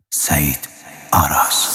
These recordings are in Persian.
سعید آراس.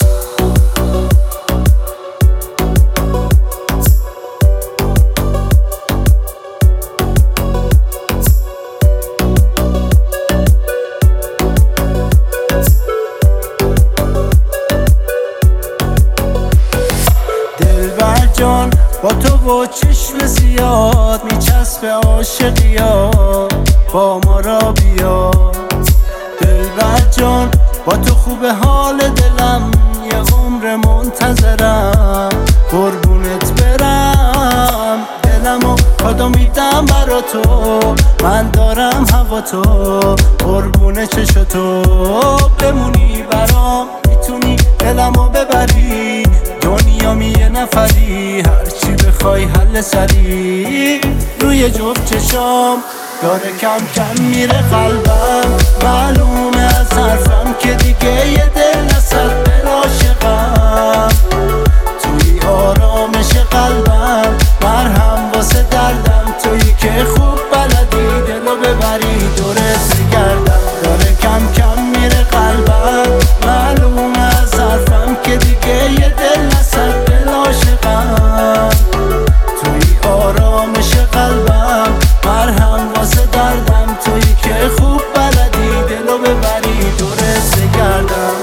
دلبر جان با تو و چشم زیاد میچسبه عاشقیات، با ما را بیا. دلبر جان با تو خوبه حال دلم، یه عمر منتظرم قربونت برم. دلمو کادو میدم برا تو، من دارم هوا تو، قربون چشم تو بمونی برام. میتونی دلمو ببری، دنیامی یه نفری، هرچی بخوای حل سری. روی جفت چشام داره کم کم میره قلبم، معلومه از حرفم که دیگه یه دل نصد دل عاشقم. توی آرامش قلبم مرهم واسه دردم، تویی که خوب بلدی دلو ببری دورت بگردم. داره کم کم میره قلبم، معلومه از حرفم که دیگه یه دل نصد دل عاشقم. توی آرامش قلبم مرهم واسه دردم، تویی که خوب بلدی دلو ببری دورت بگردم.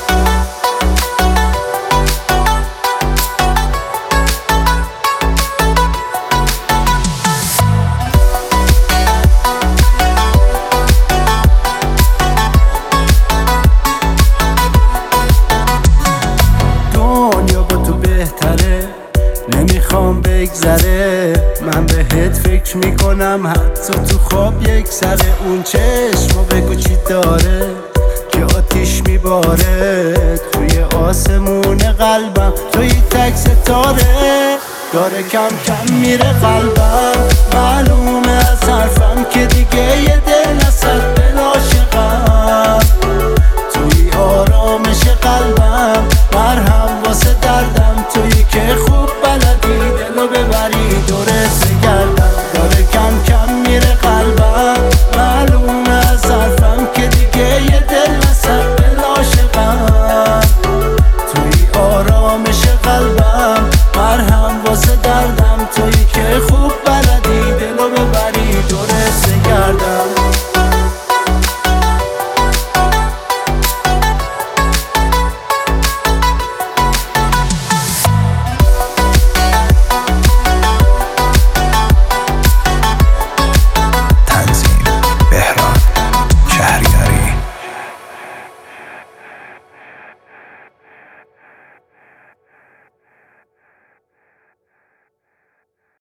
دنیا با تو بهتره، نمیخوام بگذره، من بهت فکر میکنم حتی تو خواب یک سره. اون چشمو بگو چی داره که آتیش میباره، توی آسمون قلبم توی تک ستاره. داره کم کم میره قلبم، معلومه از حرفم که دیگه یه دل نصد